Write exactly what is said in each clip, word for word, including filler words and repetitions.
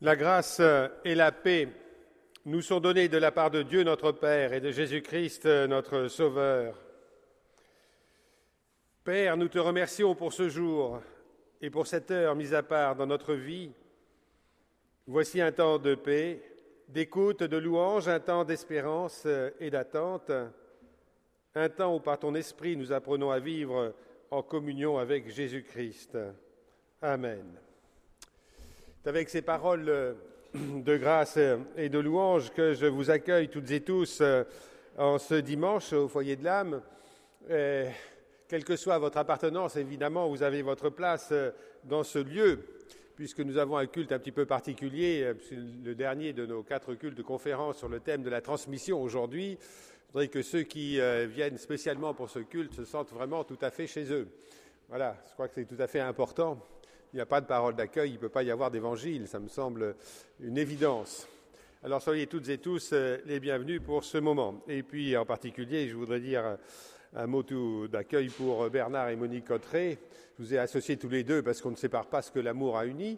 La grâce et la paix nous sont données de la part de Dieu notre Père et de Jésus-Christ notre Sauveur. Père, nous te remercions pour ce jour et pour cette heure mise à part dans notre vie. Voici un temps de paix, d'écoute, de louange, un temps d'espérance et d'attente, un temps où par ton Esprit nous apprenons à vivre en communion avec Jésus-Christ. Amen. C'est avec ces paroles de grâce et de louange que je vous accueille toutes et tous en ce dimanche au foyer de l'âme. Et, quelle que soit votre appartenance, évidemment, vous avez votre place dans ce lieu, puisque nous avons un culte un petit peu particulier, c'est le dernier de nos quatre cultes de conférence sur le thème de la transmission aujourd'hui. Je voudrais que ceux qui viennent spécialement pour ce culte se sentent vraiment tout à fait chez eux. Voilà, je crois que c'est tout à fait important. Il n'y a pas de parole d'accueil, il ne peut pas y avoir d'évangile, ça me semble une évidence. Alors soyez toutes et tous les bienvenus pour ce moment. Et puis en particulier, je voudrais dire un mot d'accueil pour Bernard et Monique Cotteret. Je vous ai associés tous les deux parce qu'on ne sépare pas ce que l'amour a uni,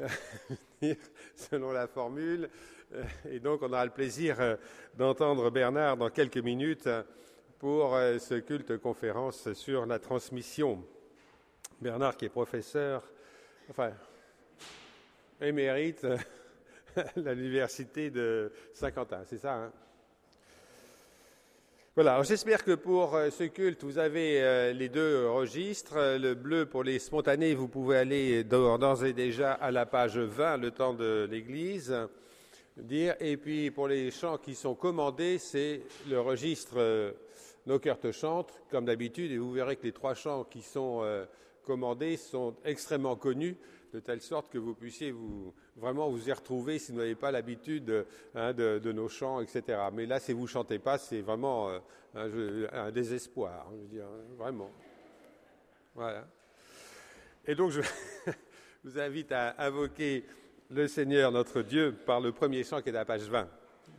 selon la formule. Et donc on aura le plaisir d'entendre Bernard dans quelques minutes pour ce culte conférence sur la transmission. Bernard qui est professeur Enfin, émérite à l'université de Saint-Quentin, c'est ça, hein? Voilà, alors j'espère que pour ce culte, vous avez les deux registres. Le bleu pour les spontanés, vous pouvez aller d'ores et déjà à la page vingt, le temps de l'Église, dire. Et puis pour les chants qui sont commandés, c'est le registre Nos cœurs te chantent, comme d'habitude, et vous verrez que les trois chants qui sont commandés sont extrêmement connus, de telle sorte que vous puissiez vous, vraiment vous y retrouver si vous n'avez pas l'habitude hein, de, de nos chants, et cetera. Mais là, si vous ne chantez pas, c'est vraiment euh, un, un désespoir, je veux dire, vraiment. Voilà. Et donc, je vous invite à invoquer le Seigneur, notre Dieu, par le premier chant qui est à la page vingt.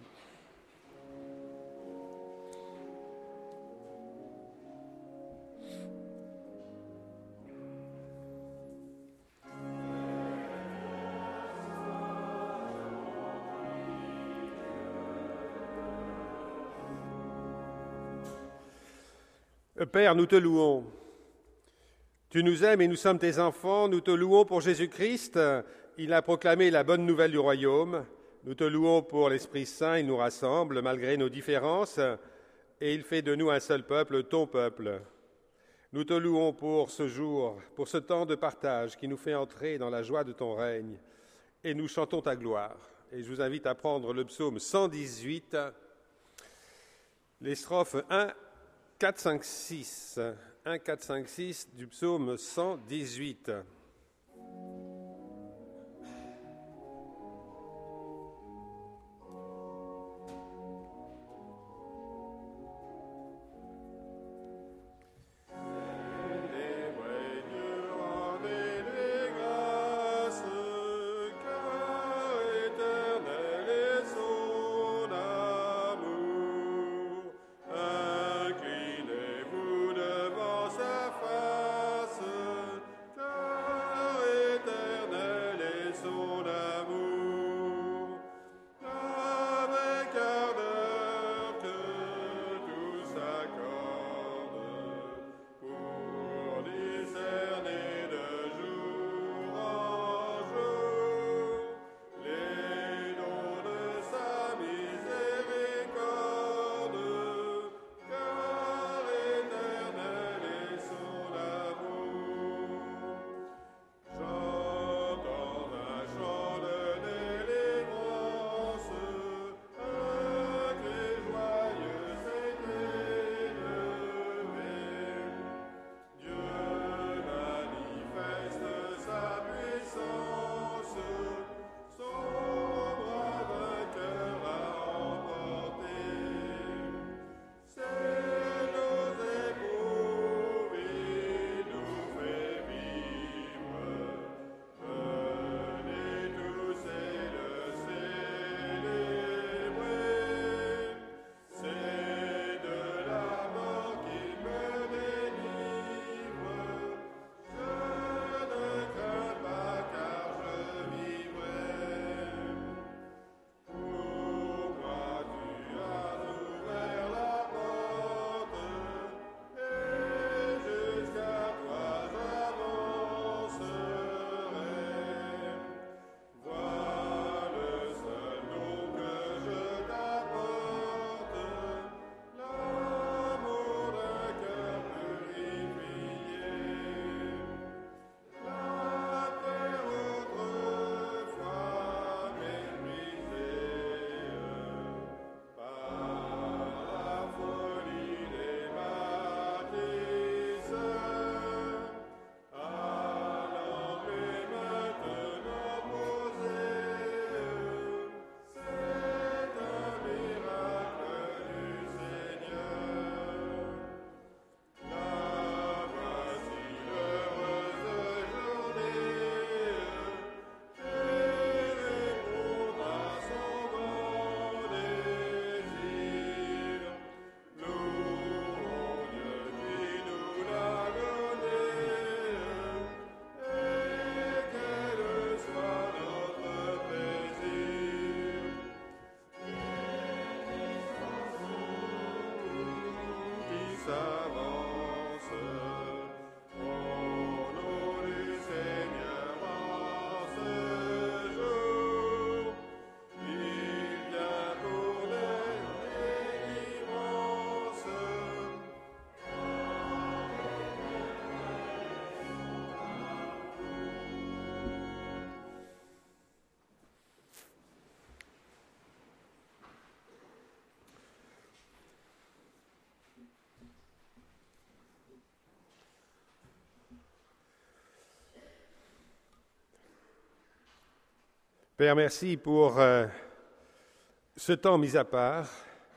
Père, nous te louons. Tu nous aimes et nous sommes tes enfants. Nous te louons pour Jésus-Christ. Il a proclamé la bonne nouvelle du royaume. Nous te louons pour l'Esprit Saint. Il nous rassemble malgré nos différences et il fait de nous un seul peuple, ton peuple. Nous te louons pour ce jour, pour ce temps de partage qui nous fait entrer dans la joie de ton règne et nous chantons ta gloire. Et je vous invite à prendre le psaume cent dix-huit, les strophes un, quatre, cinq, six. un, quatre, cinq, six du psaume cent dix-huit. Inclinez-vous devant sa face, car Père, merci pour euh, ce temps mis à part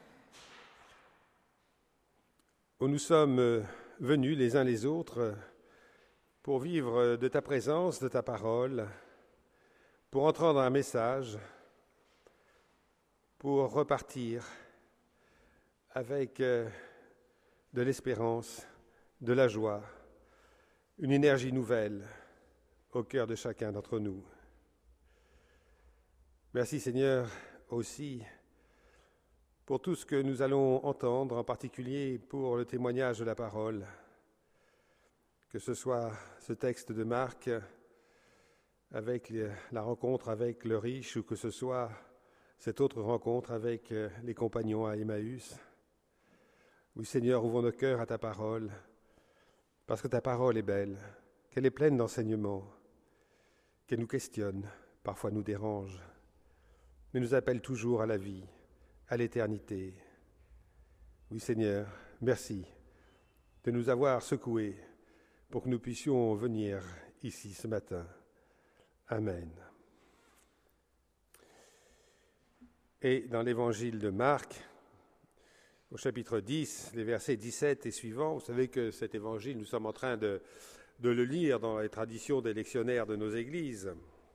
où nous sommes euh, venus les uns les autres euh, pour vivre de ta présence, de ta parole, pour entendre un message, pour repartir avec euh, de l'espérance, de la joie, une énergie nouvelle au cœur de chacun d'entre nous. Merci Seigneur aussi pour tout ce que nous allons entendre, en particulier pour le témoignage de la parole, que ce soit ce texte de Marc avec la rencontre avec le riche ou que ce soit cette autre rencontre avec les compagnons à Emmaüs. Oui Seigneur, ouvrons nos cœurs à ta parole, parce que ta parole est belle, qu'elle est pleine d'enseignements, qu'elle nous questionne, parfois nous dérange, mais nous appelle toujours à la vie, à l'éternité. Oui Seigneur, merci de nous avoir secoués pour que nous puissions venir ici ce matin. Amen. Et dans l'évangile de Marc, au chapitre dix, les versets dix-sept et suivants, vous savez que cet évangile, nous sommes en train de, de le lire dans les traditions des lectionnaires de nos églises.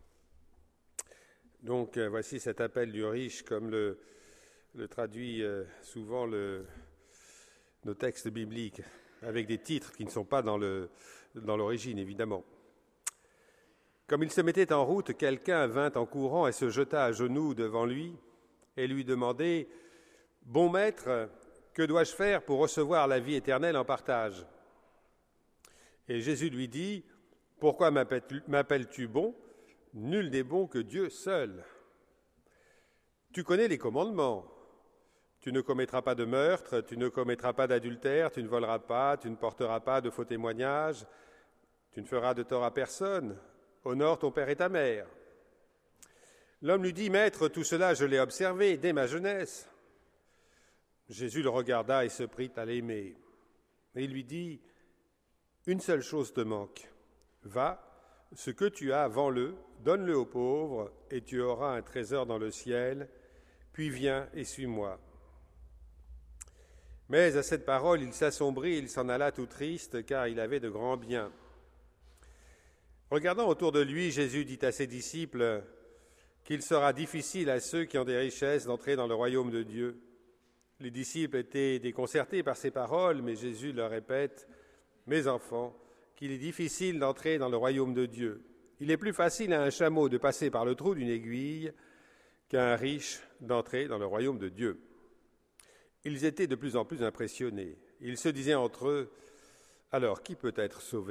Donc, euh, voici cet appel du riche, comme le, le traduit euh, souvent le, nos textes bibliques, avec des titres qui ne sont pas dans, le, dans l'origine, évidemment. Comme il se mettait en route, quelqu'un vint en courant et se jeta à genoux devant lui et lui demandait « Bon maître, que dois-je faire pour recevoir la vie éternelle en partage ?» Et Jésus lui dit « Pourquoi m'appelles-tu, m'appelles-tu bon ? Nul n'est bon que Dieu seul. Tu connais les commandements. Tu ne commettras pas de meurtre, tu ne commettras pas d'adultère, tu ne voleras pas, tu ne porteras pas de faux témoignages, tu ne feras de tort à personne, honore ton père et ta mère. » L'homme lui dit « Maître, tout cela je l'ai observé dès ma jeunesse. » Jésus le regarda et se prit à l'aimer. Et il lui dit « Une seule chose te manque. Va, ce que tu as, vends-le, donne-le aux pauvres, et tu auras un trésor dans le ciel, puis viens et suis-moi. » Mais à cette parole, il s'assombrit et il s'en alla tout triste, car il avait de grands biens. Regardant autour de lui, Jésus dit à ses disciples qu'il sera difficile à ceux qui ont des richesses d'entrer dans le royaume de Dieu. Les disciples étaient déconcertés par ces paroles, mais Jésus leur répète « Mes enfants, qu'il est difficile d'entrer dans le royaume de Dieu. Il est plus facile à un chameau de passer par le trou d'une aiguille qu'à un riche d'entrer dans le royaume de Dieu. » Ils étaient de plus en plus impressionnés. Ils se disaient entre eux « Alors, qui peut être sauvé ?»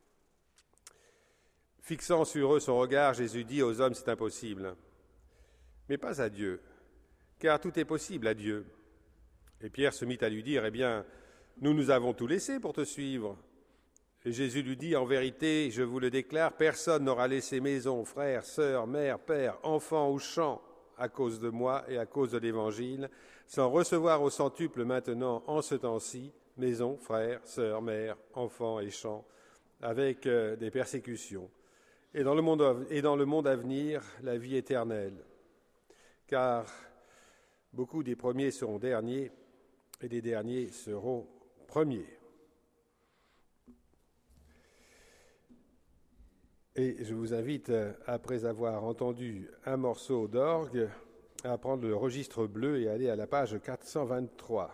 Fixant sur eux son regard, Jésus dit aux hommes « C'est impossible, mais pas à Dieu, car tout est possible à Dieu. » Et Pierre se mit à lui dire « Eh bien, nous nous avons tout laissé pour te suivre. » Et Jésus lui dit « En vérité, je vous le déclare, personne n'aura laissé maison, frères, sœurs, mère, père, enfants ou champs à cause de moi et à cause de l'Évangile, sans recevoir au centuple maintenant, en ce temps-ci, maison, frères, sœurs, mère, enfants et champs, avec euh, des persécutions. Et dans, le monde, et dans le monde à venir, la vie éternelle. Car beaucoup des premiers seront derniers, et les derniers seront premiers. » Et je vous invite, après avoir entendu un morceau d'orgue, à prendre le registre bleu et aller à la page quatre cent vingt-trois.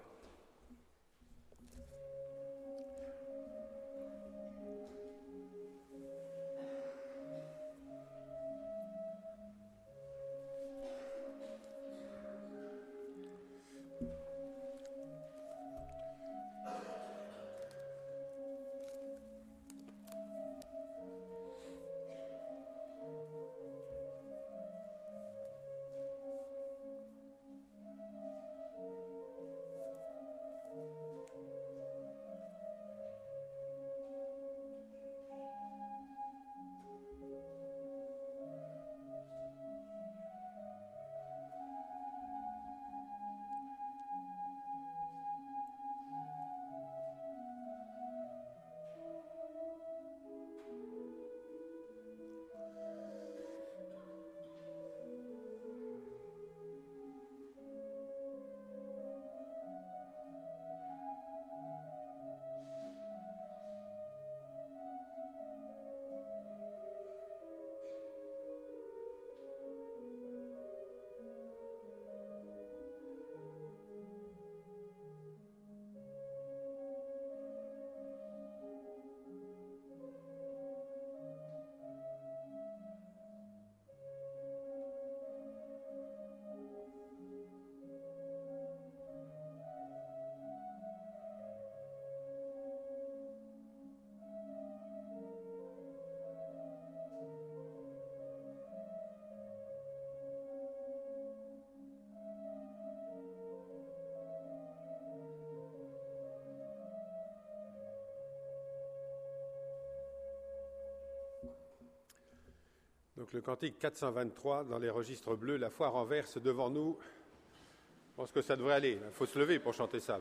Donc le cantique quatre cent vingt-trois dans les registres bleus, la foi renverse devant nous. Je pense que ça devrait aller. Il faut se lever pour chanter ça.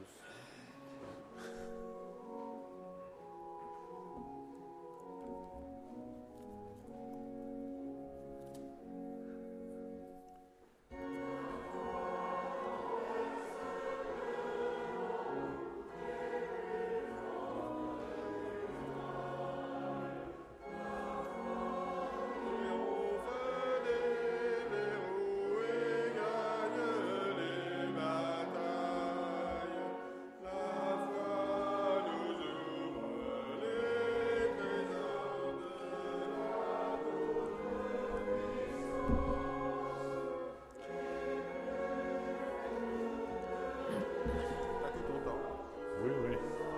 Oui, oui.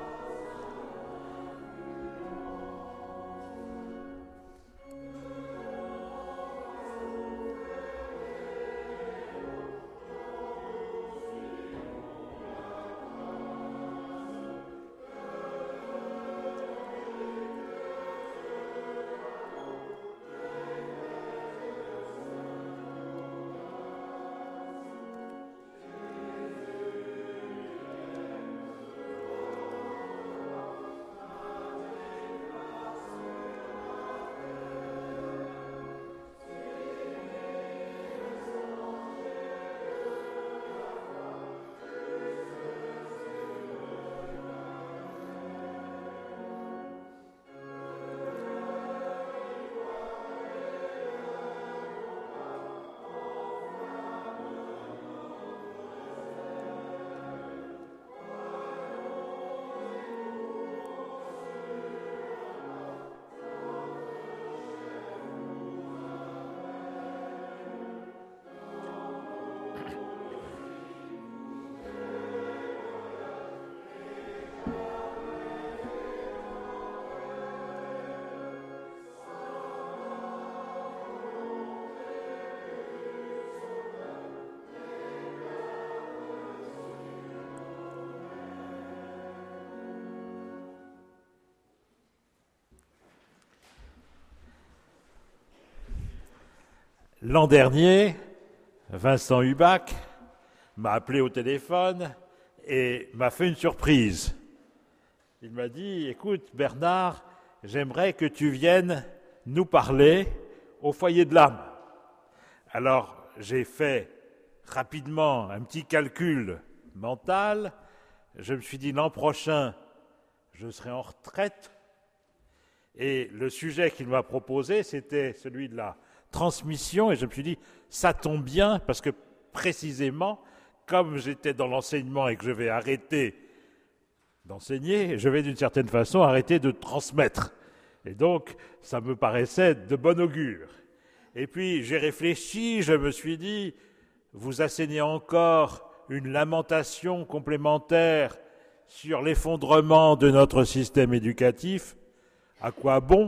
L'an dernier, Vincent Hubac m'a appelé au téléphone et m'a fait une surprise. Il m'a dit, écoute Bernard, j'aimerais que tu viennes nous parler au foyer de l'âme. Alors j'ai fait rapidement un petit calcul mental. Je me suis dit, l'an prochain, je serai en retraite. Et le sujet qu'il m'a proposé, c'était celui de la transmission, et je me suis dit, ça tombe bien, parce que précisément, comme j'étais dans l'enseignement et que je vais arrêter d'enseigner, je vais d'une certaine façon arrêter de transmettre. Et donc, ça me paraissait de bon augure. Et puis, j'ai réfléchi, je me suis dit, vous assénez encore une lamentation complémentaire sur l'effondrement de notre système éducatif. À quoi bon,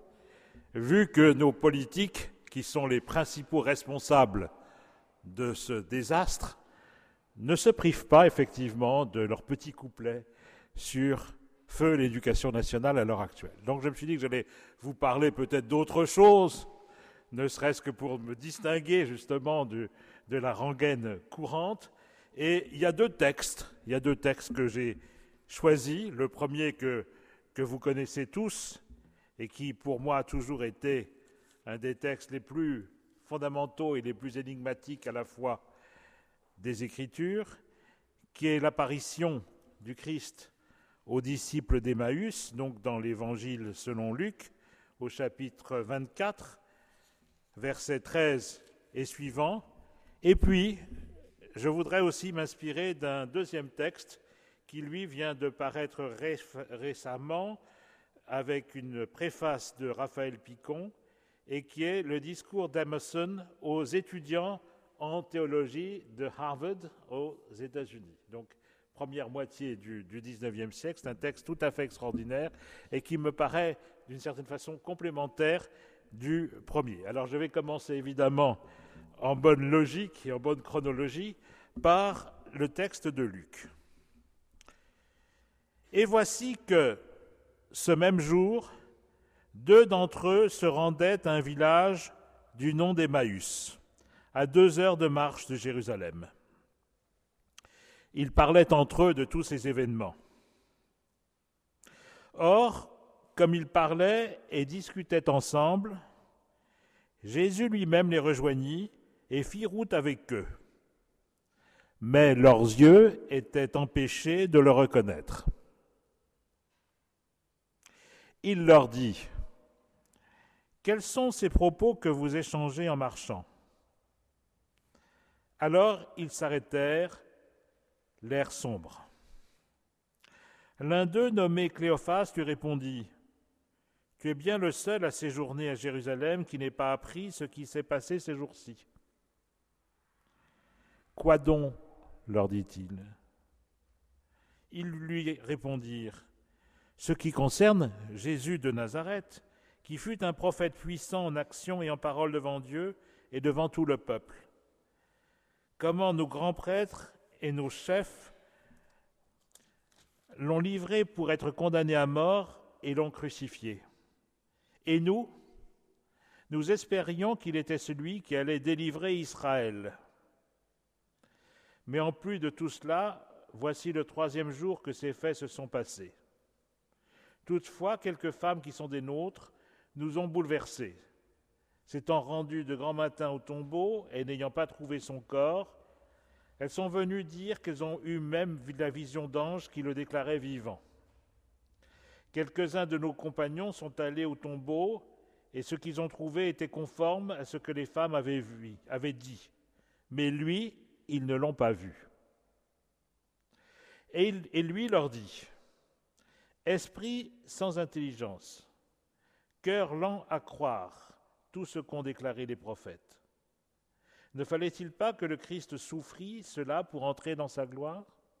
vu que nos politiques, qui sont les principaux responsables de ce désastre, ne se privent pas effectivement de leur petit couplet sur feu l'éducation nationale à l'heure actuelle. Donc je me suis dit que j'allais vous parler peut-être d'autre chose, ne serait-ce que pour me distinguer justement de, de la rengaine courante. Et il y a deux textes, il y a deux textes que j'ai choisis. Le premier que, que vous connaissez tous et qui pour moi a toujours été un des textes les plus fondamentaux et les plus énigmatiques à la fois des Écritures, qui est l'apparition du Christ aux disciples d'Emmaüs, donc dans l'Évangile selon Luc, au chapitre vingt-quatre, versets treize et suivants. Et puis, je voudrais aussi m'inspirer d'un deuxième texte qui, lui, vient de paraître ré- récemment avec une préface de Raphaël Picon, et qui est le discours d'Emerson aux étudiants en théologie de Harvard aux États-Unis. Donc, première moitié du, du dix-neuvième siècle, c'est un texte tout à fait extraordinaire et qui me paraît d'une certaine façon complémentaire du premier. Alors, je vais commencer évidemment en bonne logique et en bonne chronologie par le texte de Luc. Et voici que ce même jour, deux d'entre eux se rendaient à un village du nom d'Emmaüs, à deux heures de marche de Jérusalem. Ils parlaient entre eux de tous ces événements. Or, comme ils parlaient et discutaient ensemble, Jésus lui-même les rejoignit et fit route avec eux. Mais leurs yeux étaient empêchés de le reconnaître. Il leur dit : « Quels sont ces propos que vous échangez en marchant ?» Alors ils s'arrêtèrent, l'air sombre. L'un d'eux, nommé Cléophas, lui répondit : « Tu es bien le seul à séjourner à Jérusalem qui n'ait pas appris ce qui s'est passé ces jours-ci. » « Quoi donc ? leur dit-il. Ils lui répondirent : « Ce qui concerne Jésus de Nazareth, qui fut un prophète puissant en action et en parole devant Dieu et devant tout le peuple. Comment nos grands prêtres et nos chefs l'ont livré pour être condamné à mort et l'ont crucifié. Et nous, nous espérions qu'il était celui qui allait délivrer Israël. Mais en plus de tout cela, voici le troisième jour que ces faits se sont passés. Toutefois, quelques femmes qui sont des nôtres nous ont bouleversés. S'étant rendues de grand matin au tombeau et n'ayant pas trouvé son corps, elles sont venues dire qu'elles ont eu même la vision d'ange qui le déclarait vivant. Quelques-uns de nos compagnons sont allés au tombeau et ce qu'ils ont trouvé était conforme à ce que les femmes avaient vu, avaient dit. Mais lui, ils ne l'ont pas vu. Et, il, et lui leur dit : Esprit sans intelligence, cœur lent à croire tout ce qu'ont déclaré les prophètes. Ne fallait-il pas que le Christ souffrit cela pour entrer dans sa gloire ?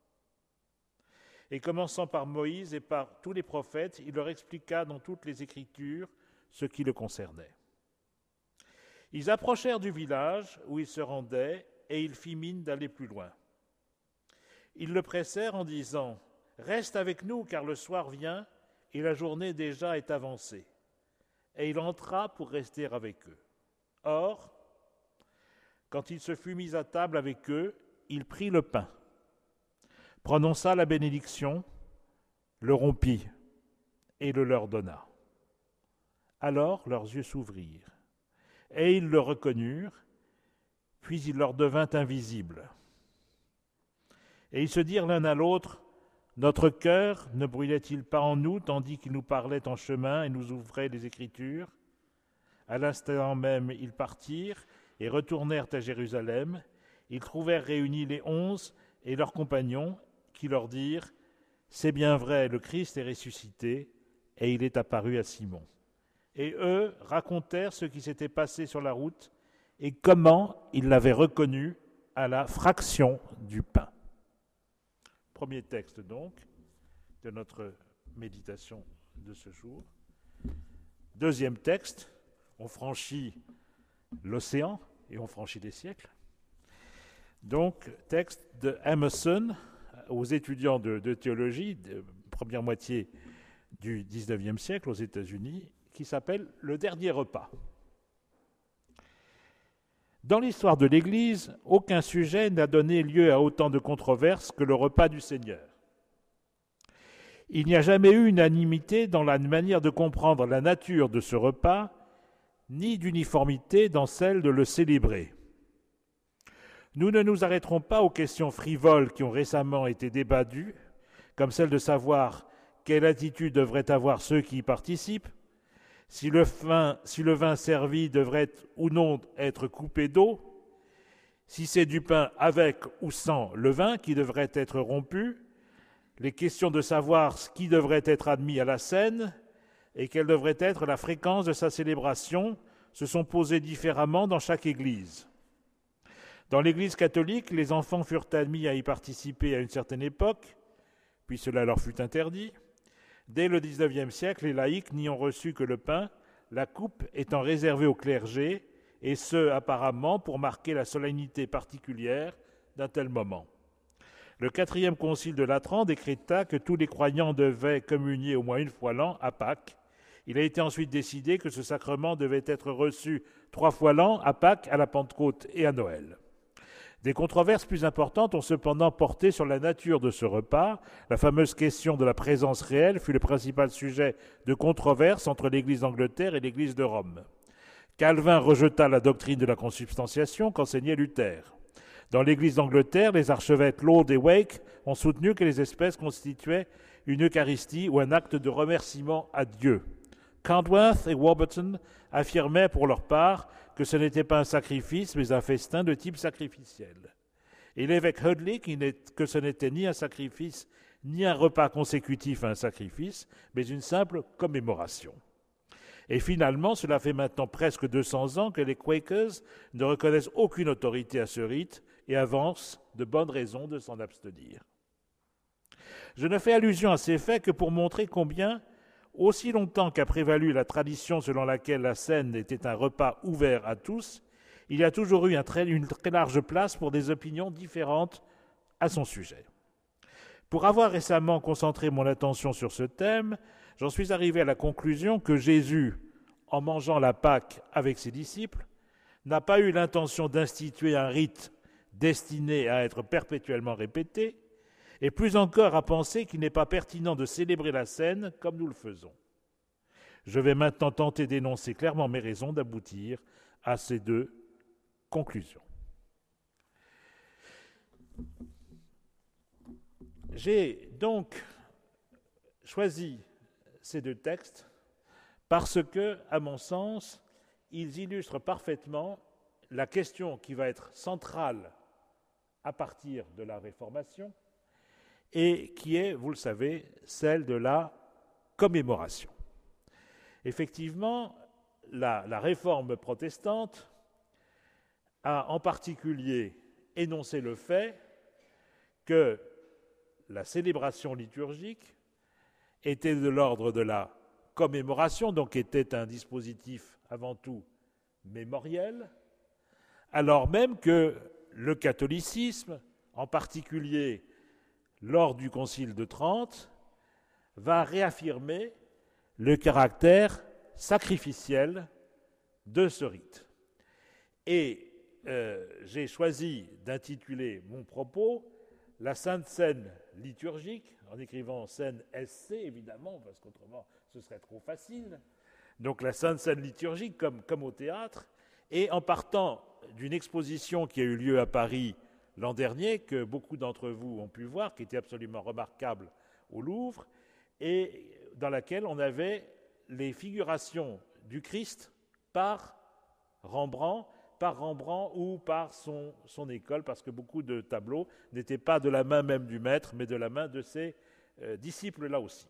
Et commençant par Moïse et par tous les prophètes, il leur expliqua dans toutes les Écritures ce qui le concernait. Ils approchèrent du village où ils se rendaient, et il fit mine d'aller plus loin. Ils le pressèrent en disant : « Reste avec nous, car le soir vient, et la journée déjà est avancée. » Et il entra pour rester avec eux. Or, quand il se fut mis à table avec eux, il prit le pain, prononça la bénédiction, le rompit et le leur donna. Alors leurs yeux s'ouvrirent, et ils le reconnurent, puis il leur devint invisible. Et ils se dirent l'un à l'autre : Notre cœur ne brûlait-il pas en nous, tandis qu'il nous parlait en chemin et nous ouvrait les Écritures ? À l'instant même, ils partirent et retournèrent à Jérusalem. Ils trouvèrent réunis les onze et leurs compagnons, qui leur dirent : C'est bien vrai, le Christ est ressuscité, et il est apparu à Simon. Et eux racontèrent ce qui s'était passé sur la route et comment ils l'avaient reconnu à la fraction du pain. Premier texte donc de notre méditation de ce jour. Deuxième texte, on franchit l'océan et on franchit les siècles. Donc, texte de Emerson aux étudiants de, de théologie, de première moitié du dix-neuvième siècle aux États-Unis, qui s'appelle « Le dernier repas ». Dans l'histoire de l'Église, aucun sujet n'a donné lieu à autant de controverses que le repas du Seigneur. Il n'y a jamais eu unanimité dans la manière de comprendre la nature de ce repas, ni d'uniformité dans celle de le célébrer. Nous ne nous arrêterons pas aux questions frivoles qui ont récemment été débattues, comme celle de savoir quelle attitude devraient avoir ceux qui y participent, si le vin, si le vin servi devrait ou non être coupé d'eau, si c'est du pain avec ou sans le vin qui devrait être rompu, les questions de savoir ce qui devrait être admis à la scène et quelle devrait être la fréquence de sa célébration se sont posées différemment dans chaque église. Dans l'Église catholique, les enfants furent admis à y participer à une certaine époque, puis cela leur fut interdit. Dès le dix-neuvième siècle, les laïcs n'y ont reçu que le pain, la coupe étant réservée au clergé, et ce, apparemment, pour marquer la solennité particulière d'un tel moment. Le quatrième concile de Latran décréta que tous les croyants devaient communier au moins une fois l'an à Pâques, Il a été ensuite décidé que ce sacrement devait être reçu trois fois l'an, à Pâques, à la Pentecôte et à Noël. Des controverses plus importantes ont cependant porté sur la nature de ce repas. La fameuse question de la présence réelle fut le principal sujet de controverse entre l'Église d'Angleterre et l'Église de Rome. Calvin rejeta la doctrine de la consubstantiation qu'enseignait Luther. Dans l'Église d'Angleterre, les archevêques Laud et Wake ont soutenu que les espèces constituaient une Eucharistie ou un acte de remerciement à Dieu. Candworth et Warburton affirmaient pour leur part que ce n'était pas un sacrifice, mais un festin de type sacrificiel. Et l'évêque Hudley que ce n'était ni un sacrifice, ni un repas consécutif à un sacrifice, mais une simple commémoration. Et finalement, cela fait maintenant presque deux cents ans que les Quakers ne reconnaissent aucune autorité à ce rite et avancent de bonnes raisons de s'en abstenir. Je ne fais allusion à ces faits que pour montrer combien, aussi longtemps qu'a prévalu la tradition selon laquelle la scène était un repas ouvert à tous, il y a toujours eu un très, une très large place pour des opinions différentes à son sujet. Pour avoir récemment concentré mon attention sur ce thème, j'en suis arrivé à la conclusion que Jésus, en mangeant la Pâque avec ses disciples, n'a pas eu l'intention d'instituer un rite destiné à être perpétuellement répété, et plus encore à penser qu'il n'est pas pertinent de célébrer la scène comme nous le faisons. Je vais maintenant tenter d'énoncer clairement mes raisons d'aboutir à ces deux conclusions. J'ai donc choisi ces deux textes parce que, à mon sens, ils illustrent parfaitement la question qui va être centrale à partir de la Réformation et qui est, vous le savez, celle de la commémoration. Effectivement, la, la Réforme protestante a en particulier énoncé le fait que la célébration liturgique était de l'ordre de la commémoration, donc était un dispositif avant tout mémoriel, alors même que le catholicisme, en particulier lors du Concile de Trente, va réaffirmer le caractère sacrificiel de ce rite. Et euh, j'ai choisi d'intituler mon propos « La Sainte Scène liturgique », en écrivant « Scène S C » évidemment, parce qu'autrement ce serait trop facile. Donc la Sainte Scène liturgique comme, comme au théâtre, et en partant d'une exposition qui a eu lieu à Paris l'an dernier, que beaucoup d'entre vous ont pu voir, qui était absolument remarquable au Louvre, et dans laquelle on avait les figurations du Christ par Rembrandt, par Rembrandt ou par son, son école, parce que beaucoup de tableaux n'étaient pas de la main même du maître, mais de la main de ses euh, disciples là aussi.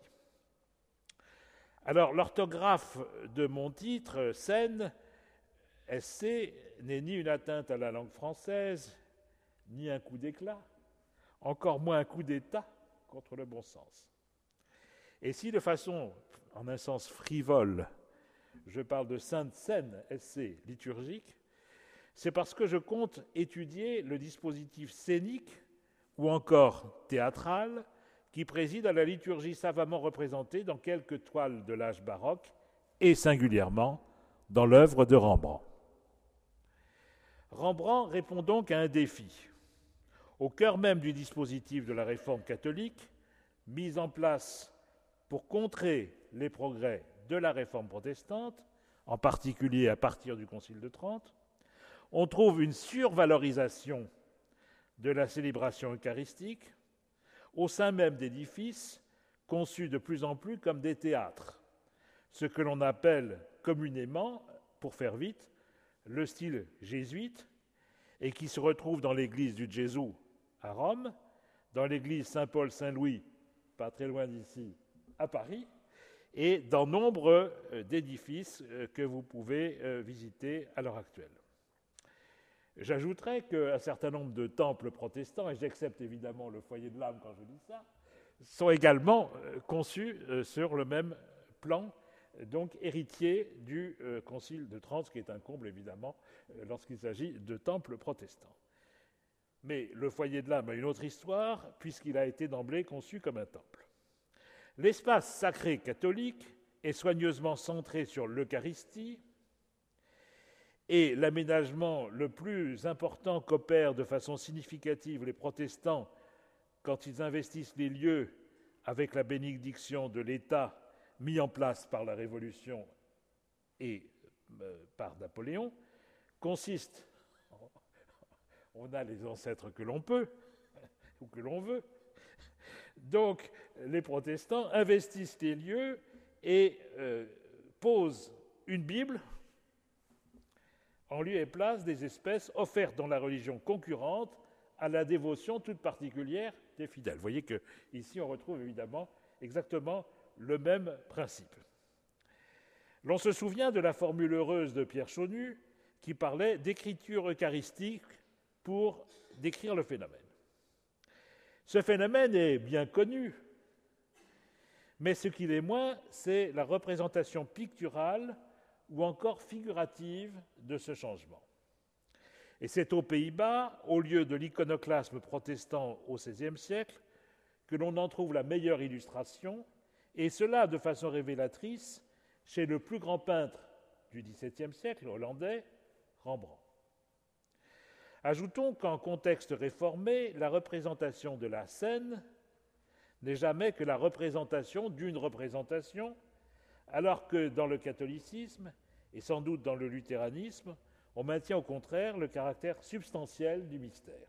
Alors, l'orthographe de mon titre, Scène, S C, n'est ni une atteinte à la langue française, ni un coup d'éclat, encore moins un coup d'État contre le bon sens. Et si de façon, en un sens frivole, je parle de Sainte Scène, S C, liturgique, c'est parce que je compte étudier le dispositif scénique ou encore théâtral qui préside à la liturgie savamment représentée dans quelques toiles de l'âge baroque et singulièrement dans l'œuvre de Rembrandt. Rembrandt répond donc à un défi. Au cœur même du dispositif de la Réforme catholique, mise en place pour contrer les progrès de la Réforme protestante, en particulier à partir du Concile de Trente, on trouve une survalorisation de la célébration eucharistique au sein même d'édifices conçus de plus en plus comme des théâtres, ce que l'on appelle communément, pour faire vite, le style jésuite, et qui se retrouve dans l'église du Gesù à Rome, dans l'église Saint-Paul-Saint-Louis, pas très loin d'ici, à Paris, et dans nombre d'édifices que vous pouvez visiter à l'heure actuelle. J'ajouterais qu'un certain nombre de temples protestants, et j'accepte évidemment le foyer de l'âme quand je dis ça, sont également conçus sur le même plan, donc héritiers du Concile de Trente, ce qui est un comble évidemment lorsqu'il s'agit de temples protestants. Mais le foyer de l'âme a une autre histoire, puisqu'il a été d'emblée conçu comme un temple. L'espace sacré catholique est soigneusement centré sur l'Eucharistie, et l'aménagement le plus important qu'opèrent de façon significative les protestants quand ils investissent les lieux avec la bénédiction de l'État mis en place par la Révolution et euh, par Napoléon, consiste, on a les ancêtres que l'on peut, ou que l'on veut, donc les protestants investissent les lieux et euh, posent une Bible en lieu et place des espèces offertes dans la religion concurrente à la dévotion toute particulière des fidèles. Vous voyez qu'ici on retrouve évidemment exactement le même principe. L'on se souvient de la formule heureuse de Pierre Chaunu qui parlait d'écriture eucharistique pour décrire le phénomène. Ce phénomène est bien connu, mais ce qu'il est moins, c'est la représentation picturale ou encore figurative de ce changement. Et c'est aux Pays-Bas, au lieu de l'iconoclasme protestant au seizième siècle, que l'on en trouve la meilleure illustration, et cela de façon révélatrice chez le plus grand peintre du dix-septième siècle, hollandais, Rembrandt. Ajoutons qu'en contexte réformé, la représentation de la scène n'est jamais que la représentation d'une représentation, alors que dans le catholicisme, et sans doute dans le luthéranisme, on maintient au contraire le caractère substantiel du mystère.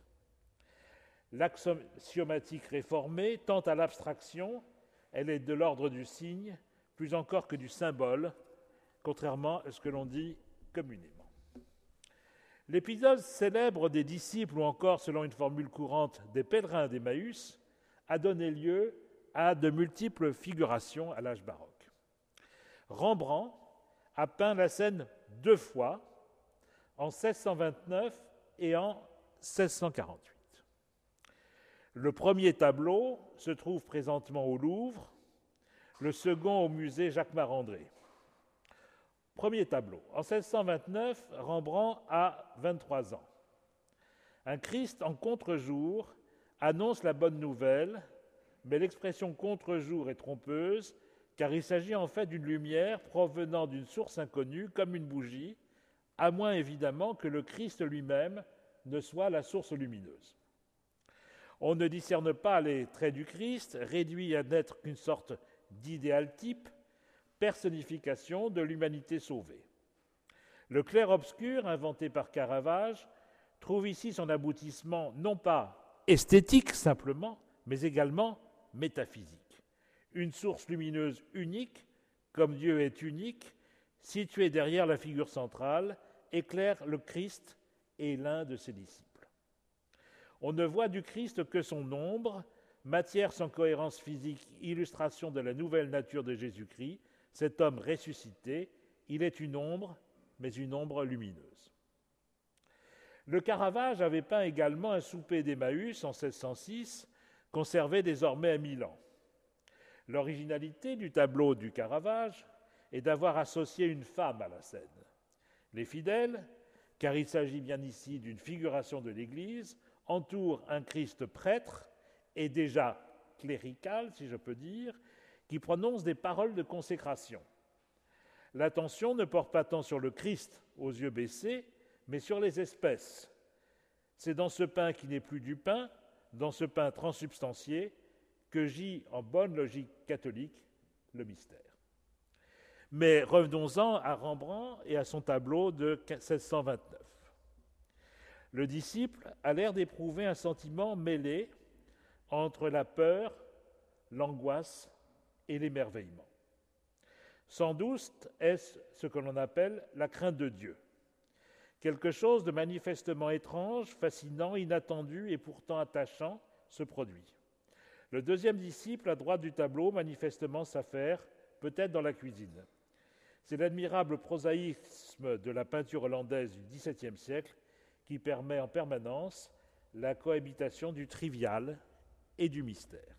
L'axiomatique réformée tend à l'abstraction, elle est de l'ordre du signe, plus encore que du symbole, contrairement à ce que l'on dit communément. L'épisode célèbre des disciples, ou encore, selon une formule courante, des pèlerins d'Emmaüs, a donné lieu à de multiples figurations à l'âge baroque. Rembrandt a peint la scène deux fois, en seize cent vingt-neuf et en seize cent quarante-huit. Le premier tableau se trouve présentement au Louvre, le second au musée Jacques-Marandré. Premier tableau. En seize cent vingt-neuf, Rembrandt a vingt-trois ans. Un Christ en contre-jour annonce la bonne nouvelle, mais l'expression contre-jour est trompeuse, car il s'agit en fait d'une lumière provenant d'une source inconnue, comme une bougie, à moins évidemment que le Christ lui-même ne soit la source lumineuse. On ne discerne pas les traits du Christ, réduit à n'être qu'une sorte d'idéal type, personnification de l'humanité sauvée. Le clair-obscur, inventé par Caravage, trouve ici son aboutissement non pas esthétique simplement, mais également métaphysique. Une source lumineuse unique, comme Dieu est unique, située derrière la figure centrale, éclaire le Christ et l'un de ses disciples. On ne voit du Christ que son ombre, matière sans cohérence physique, illustration de la nouvelle nature de Jésus-Christ, cet homme ressuscité, il est une ombre, mais une ombre lumineuse. Le Caravage avait peint également un souper d'Emmaüs en seize cent six, conservé désormais à Milan. L'originalité du tableau du Caravage est d'avoir associé une femme à la scène. Les fidèles, car il s'agit bien ici d'une figuration de l'Église, entourent un Christ prêtre et déjà clérical, si je peux dire, qui prononce des paroles de consécration. L'attention ne porte pas tant sur le Christ aux yeux baissés, mais sur les espèces. C'est dans ce pain qui n'est plus du pain, dans ce pain transsubstantié, que gît en bonne logique catholique le mystère. Mais revenons-en à Rembrandt et à son tableau de seize cent vingt-neuf. Le disciple a l'air d'éprouver un sentiment mêlé entre la peur, l'angoisse et l'émerveillement. Sans doute est-ce ce que l'on appelle la crainte de Dieu. Quelque chose de manifestement étrange, fascinant, inattendu et pourtant attachant se produit. Le deuxième disciple, à droite du tableau, manifestement s'affaire, peut-être dans la cuisine. C'est l'admirable prosaïsme de la peinture hollandaise du dix-septième siècle qui permet en permanence la cohabitation du trivial et du mystère.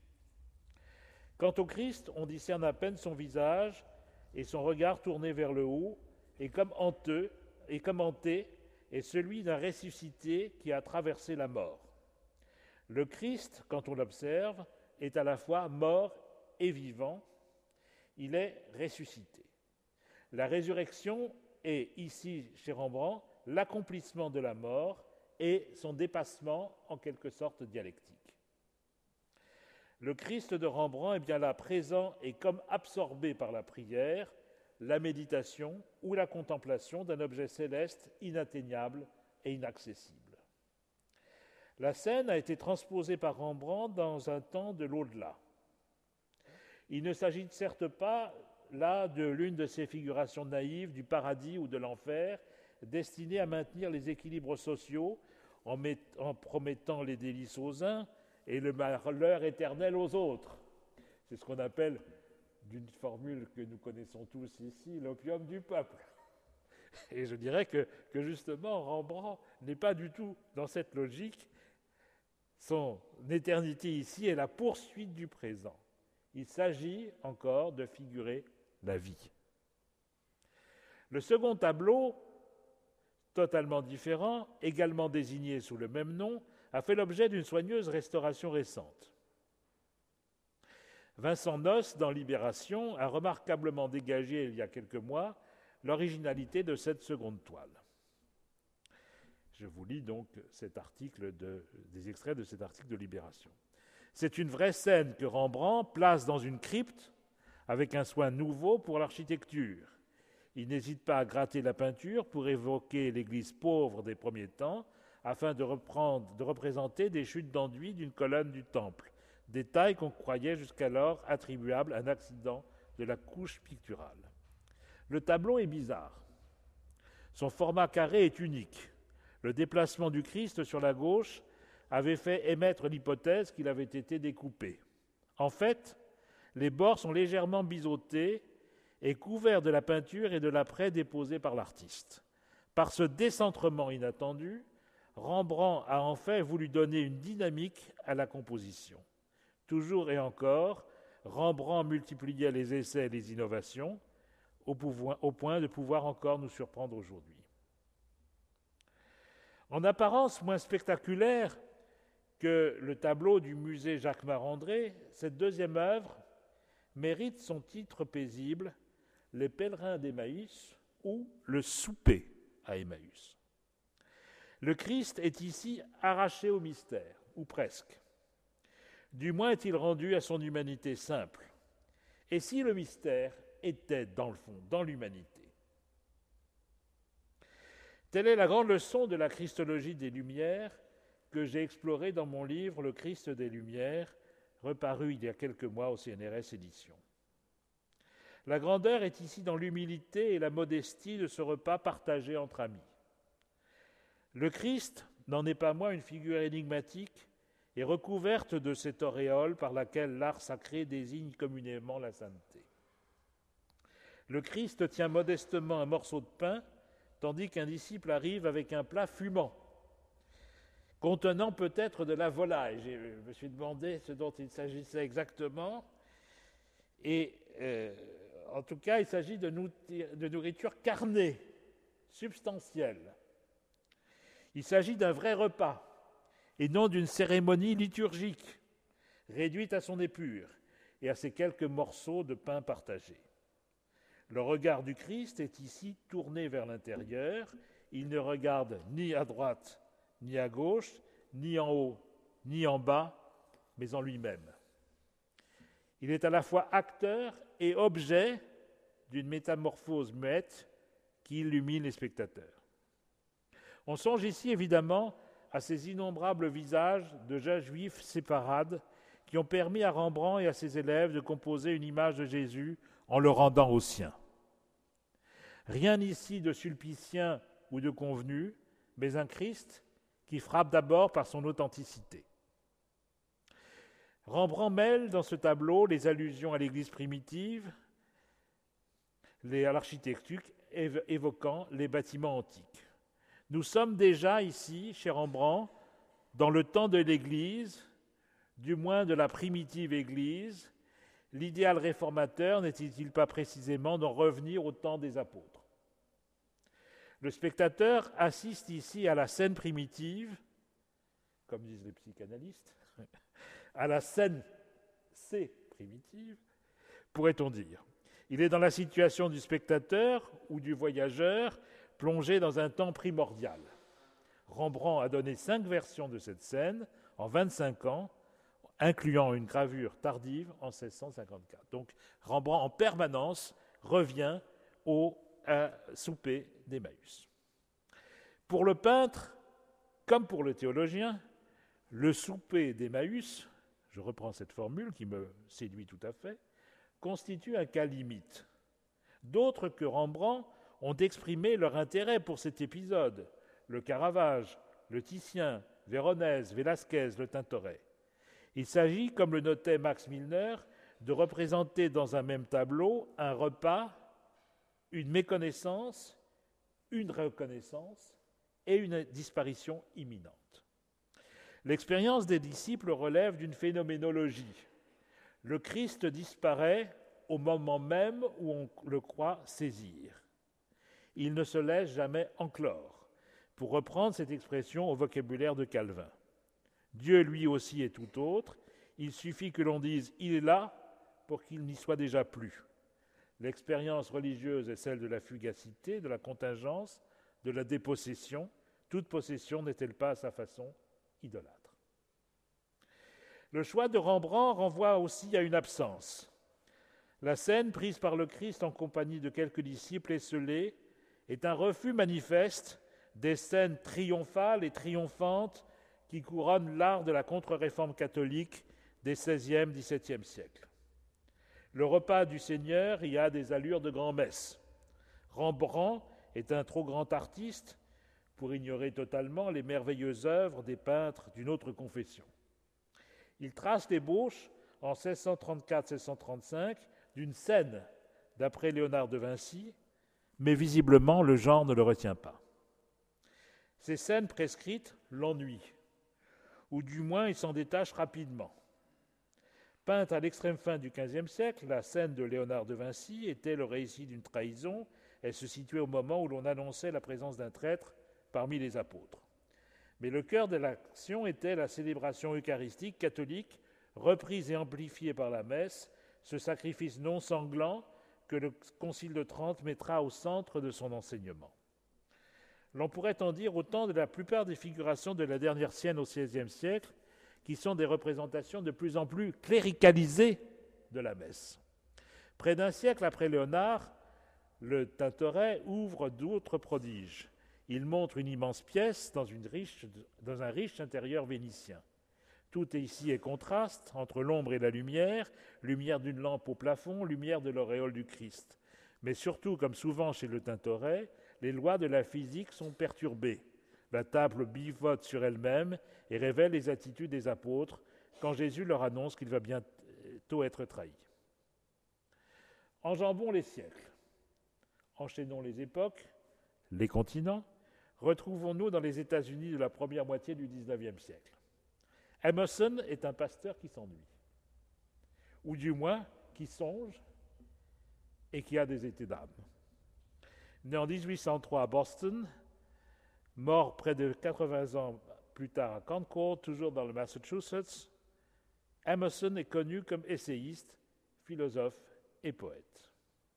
Quant au Christ, on discerne à peine son visage et son regard tourné vers le haut, et comme honteux, et comme hanté est celui d'un ressuscité qui a traversé la mort. Le Christ, quand on l'observe, est à la fois mort et vivant. il est ressuscité. La résurrection est ici, chez Rembrandt, l'accomplissement de la mort et son dépassement en quelque sorte dialectique. Le Christ de Rembrandt est bien là présent et comme absorbé par la prière, la méditation ou la contemplation d'un objet céleste inatteignable et inaccessible. La scène a été transposée par Rembrandt dans un temps de l'au-delà. Il ne s'agit certes pas là de l'une de ces figurations naïves du paradis ou de l'enfer, destinées à maintenir les équilibres sociaux en, met, en promettant les délices aux uns et le malheur éternel aux autres. C'est ce qu'on appelle, d'une formule que nous connaissons tous ici, l'opium du peuple. Et je dirais que, que justement, Rembrandt n'est pas du tout dans cette logique. Son éternité ici est la poursuite du présent. Il s'agit encore de figurer la vie. Le second tableau, totalement différent, également désigné sous le même nom, a fait l'objet d'une soigneuse restauration récente. Vincent Nosse, dans Libération, a remarquablement dégagé il y a quelques mois l'originalité de cette seconde toile. Je vous lis donc cet article de, des extraits de cet article de Libération. C'est une vraie scène que Rembrandt place dans une crypte avec un soin nouveau pour l'architecture. Il n'hésite pas à gratter la peinture pour évoquer l'église pauvre des premiers temps afin de, reprendre, de représenter des chutes d'enduit d'une colonne du temple, détail qu'on croyait jusqu'alors attribuable à un accident de la couche picturale. Le tableau est bizarre. Son format carré est unique. Le déplacement du Christ sur la gauche avait fait émettre l'hypothèse qu'il avait été découpé. En fait, les bords sont légèrement biseautés et couverts de la peinture et de l'apprêt déposé par l'artiste. Par ce décentrement inattendu, Rembrandt a en fait voulu donner une dynamique à la composition. Toujours et encore, Rembrandt multipliait les essais et les innovations au, pouvoir, au point de pouvoir encore nous surprendre aujourd'hui. En apparence moins spectaculaire que le tableau du musée Jacquemart-André, cette deuxième œuvre mérite son titre paisible, « Les pèlerins d'Emmaüs » ou « Le souper à Emmaüs ». Le Christ est ici arraché au mystère, ou presque. Du moins est-il rendu à son humanité simple. Et si le mystère était, dans le fond, dans l'humanité? Telle est la grande leçon de la Christologie des Lumières que j'ai explorée dans mon livre « Le Christ des Lumières », reparu il y a quelques mois au C N R S Éditions. La grandeur est ici dans l'humilité et la modestie de ce repas partagé entre amis. Le Christ n'en est pas moins une figure énigmatique et recouverte de cette auréole par laquelle l'art sacré désigne communément la sainteté. Le Christ tient modestement un morceau de pain, tandis qu'un disciple arrive avec un plat fumant, contenant peut-être de la volaille. Je me suis demandé ce dont il s'agissait exactement. Et euh, en tout cas, il s'agit de, nou- de nourriture carnée, substantielle. Il s'agit d'un vrai repas, et non d'une cérémonie liturgique, réduite à son épure et à ses quelques morceaux de pain partagés. Le regard du Christ est ici tourné vers l'intérieur. Il ne regarde ni à droite, ni à gauche, ni en haut, ni en bas, mais en lui-même. Il est à la fois acteur et objet d'une métamorphose muette qui illumine les spectateurs. On songe ici évidemment à ces innombrables visages de jeunes juifs séparades qui ont permis à Rembrandt et à ses élèves de composer une image de Jésus en le rendant au sien. Rien ici de sulpicien ou de convenu, mais un Christ qui frappe d'abord par son authenticité. Rembrandt mêle dans ce tableau les allusions à l'Église primitive, les, à l'architecture, évoquant les bâtiments antiques. Nous sommes déjà ici, chez Rembrandt, dans le temps de l'Église, du moins de la primitive Église. L'idéal réformateur n'était-il pas précisément d'en revenir au temps des apôtres? Le spectateur assiste ici à la scène primitive, comme disent les psychanalystes, à la scène C primitive, pourrait-on dire. Il est dans la situation du spectateur ou du voyageur plongé dans un temps primordial. Rembrandt a donné cinq versions de cette scène en vingt-cinq ans, incluant une gravure tardive en seize cent cinquante-quatre. Donc Rembrandt en permanence revient au euh, souper d'Emmaüs. Pour le peintre, comme pour le théologien, le souper d'Emmaüs, je reprends cette formule qui me séduit tout à fait, constitue un cas limite. D'autres que Rembrandt ont exprimé leur intérêt pour cet épisode, le Caravage, le Titien, Véronèse, Vélasquez, le Tintoret. Il s'agit, comme le notait Max Milner, de représenter dans un même tableau un repas, une méconnaissance, une reconnaissance et une disparition imminente. L'expérience des disciples relève d'une phénoménologie. Le Christ disparaît au moment même où on le croit saisir. Il ne se laisse jamais enclore, pour reprendre cette expression au vocabulaire de Calvin. Dieu lui aussi est tout autre, il suffit que l'on dise « il est là » pour qu'il n'y soit déjà plus. L'expérience religieuse est celle de la fugacité, de la contingence, de la dépossession. Toute possession n'est-elle pas à sa façon idolâtre? Le choix de Rembrandt renvoie aussi à une absence. La scène prise par le Christ en compagnie de quelques disciples esselés est un refus manifeste des scènes triomphales et triomphantes qui couronnent l'art de la contre-réforme catholique des seizième, dix-septième siècles. Le repas du Seigneur y a des allures de grand-messe. Rembrandt est un trop grand artiste pour ignorer totalement les merveilleuses œuvres des peintres d'une autre confession. Il trace l'ébauche en seize cent trente-quatre seize cent trente-cinq d'une scène d'après Léonard de Vinci, mais visiblement le genre ne le retient pas. Ces scènes prescrites l'ennuient, ou du moins il s'en détache rapidement. Peinte à l'extrême fin du quinzième siècle, la scène de Léonard de Vinci était le récit d'une trahison. Elle se situait au moment où l'on annonçait la présence d'un traître parmi les apôtres. Mais le cœur de l'action était la célébration eucharistique catholique, reprise et amplifiée par la messe, ce sacrifice non sanglant que le Concile de Trente mettra au centre de son enseignement. L'on pourrait en dire autant de la plupart des figurations de la dernière sienne au seizième siècle, qui sont des représentations de plus en plus cléricalisées de la messe. Près d'un siècle après Léonard, le Tintoret ouvre d'autres prodiges. Il montre une immense pièce dans, une riche, dans un riche intérieur vénitien. Tout ici est contraste entre l'ombre et la lumière, lumière d'une lampe au plafond, lumière de l'auréole du Christ. Mais surtout, comme souvent chez le Tintoret, les lois de la physique sont perturbées. La table bivote sur elle-même et révèle les attitudes des apôtres quand Jésus leur annonce qu'il va bientôt être trahi. Enjambons les siècles, enchaînons les époques, les continents, retrouvons-nous dans les États-Unis de la première moitié du dix-neuvième siècle. Emerson est un pasteur qui s'ennuie, ou du moins qui songe et qui a des états d'âme. Né en dix-huit cent trois à Boston, mort près de quatre-vingts ans plus tard à Concord, toujours dans le Massachusetts, Emerson est connu comme essayiste, philosophe et poète.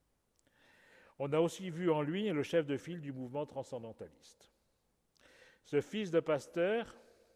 On a aussi vu en lui le chef de file du mouvement transcendentaliste. Ce fils de pasteur,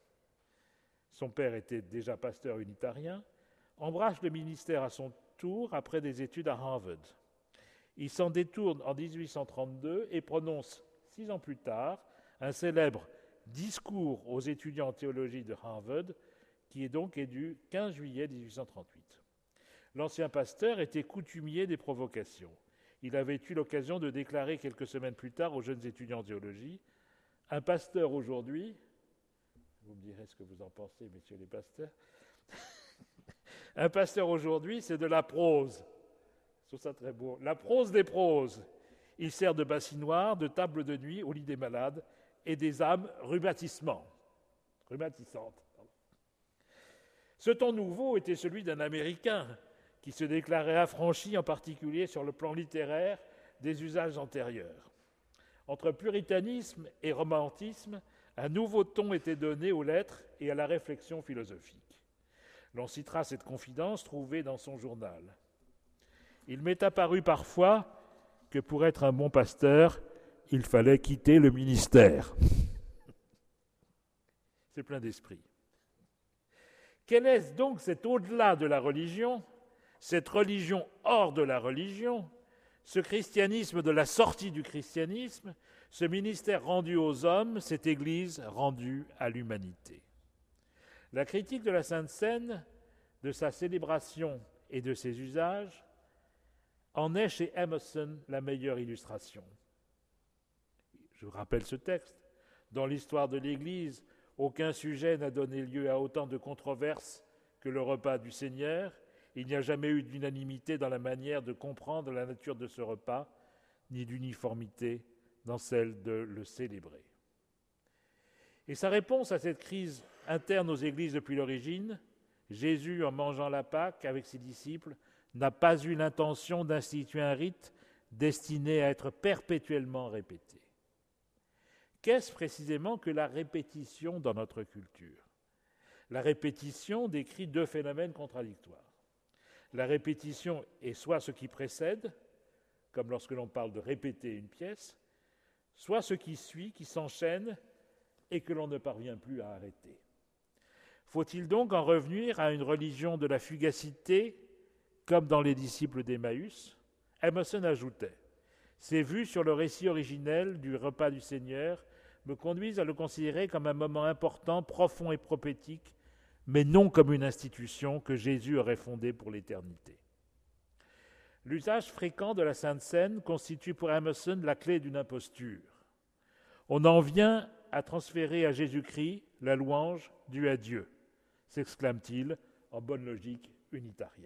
son père était déjà pasteur unitarien, embrasse le ministère à son tour après des études à Harvard. Il s'en détourne en dix-huit cent trente-deux et prononce, six ans plus tard, un célèbre discours aux étudiants en théologie de Harvard, qui est donc du quinze juillet dix-huit cent trente-huit. L'ancien pasteur était coutumier des provocations. Il avait eu l'occasion de déclarer quelques semaines plus tard aux jeunes étudiants en théologie « Un pasteur aujourd'hui, vous me direz ce que vous en pensez, messieurs les pasteurs, un pasteur aujourd'hui, c'est de la prose. » Je trouve ça très beau. La prose des proses. Il sert de bassinoire, de table de nuit au lit des malades et des âmes rhumatissantes. Ce ton nouveau était celui d'un Américain qui se déclarait affranchi en particulier sur le plan littéraire des usages antérieurs. Entre puritanisme et romantisme, un nouveau ton était donné aux lettres et à la réflexion philosophique. L'on citera cette confidence trouvée dans son journal. Il m'est apparu parfois que pour être un bon pasteur, il fallait quitter le ministère. C'est plein d'esprit. Quel est donc cet au-delà de la religion, cette religion hors de la religion, ce christianisme de la sortie du christianisme, ce ministère rendu aux hommes, cette Église rendue à l'humanité? La critique de la Sainte Seine, de sa célébration et de ses usages, en est chez Emerson la meilleure illustration. Je vous rappelle ce texte. Dans l'histoire de l'Église, aucun sujet n'a donné lieu à autant de controverses que le repas du Seigneur. Il n'y a jamais eu d'unanimité dans la manière de comprendre la nature de ce repas, ni d'uniformité dans celle de le célébrer. Et sa réponse à cette crise interne aux églises depuis l'origine, Jésus, en mangeant la Pâque avec ses disciples, n'a pas eu l'intention d'instituer un rite destiné à être perpétuellement répété. Qu'est-ce précisément que la répétition dans notre culture? La répétition décrit deux phénomènes contradictoires. La répétition est soit ce qui précède, comme lorsque l'on parle de répéter une pièce, soit ce qui suit, qui s'enchaîne et que l'on ne parvient plus à arrêter. Faut-il donc en revenir à une religion de la fugacité, comme dans les disciples d'Emmaüs? Emerson ajoutait « Ces vues sur le récit originel du repas du Seigneur me conduisent à le considérer comme un moment important, profond et prophétique, mais non comme une institution que Jésus aurait fondée pour l'éternité. » L'usage fréquent de la Sainte Seine constitue pour Emerson la clé d'une imposture. On en vient à transférer à Jésus-Christ la louange due à Dieu, s'exclame-t-il en bonne logique unitarienne.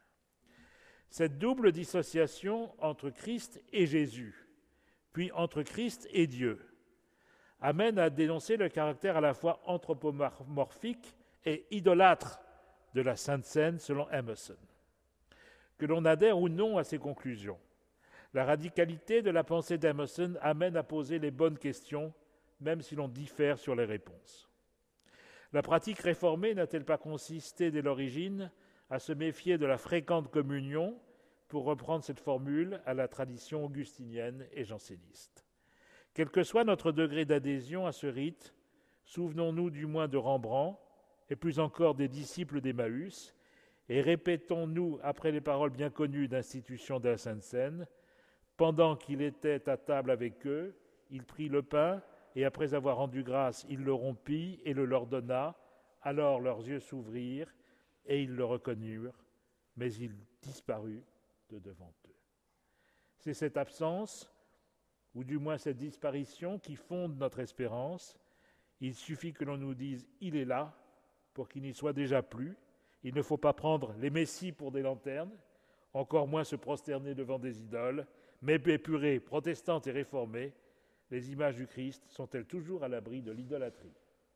Cette double dissociation entre Christ et Jésus, puis entre Christ et Dieu, amène à dénoncer le caractère à la fois anthropomorphique et idolâtre de la Sainte Seine selon Emerson. Que l'on adhère ou non à ses conclusions, la radicalité de la pensée d'Emerson amène à poser les bonnes questions, même si l'on diffère sur les réponses. La pratique réformée n'a-t-elle pas consisté dès l'origine à se méfier de la fréquente communion, pour reprendre cette formule à la tradition augustinienne et janséniste? Quel que soit notre degré d'adhésion à ce rite, souvenons-nous du moins de Rembrandt, et plus encore des disciples d'Emmaüs, et répétons-nous, après les paroles bien connues d'institution de la Sainte Seine, pendant qu'il était à table avec eux, il prit le pain, et après avoir rendu grâce, il le rompit et le leur donna. Alors leurs yeux s'ouvrirent, et ils le reconnurent, mais il disparut de devant eux. C'est cette absence, ou du moins cette disparition, qui fonde notre espérance. Il suffit que l'on nous dise « il est là » pour qu'il n'y soit déjà plus. Il ne faut pas prendre les messies pour des lanternes, encore moins se prosterner devant des idoles, mais épurées, protestantes et réformées, les images du Christ sont-elles toujours à l'abri de l'idolâtrie?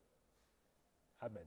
Amen.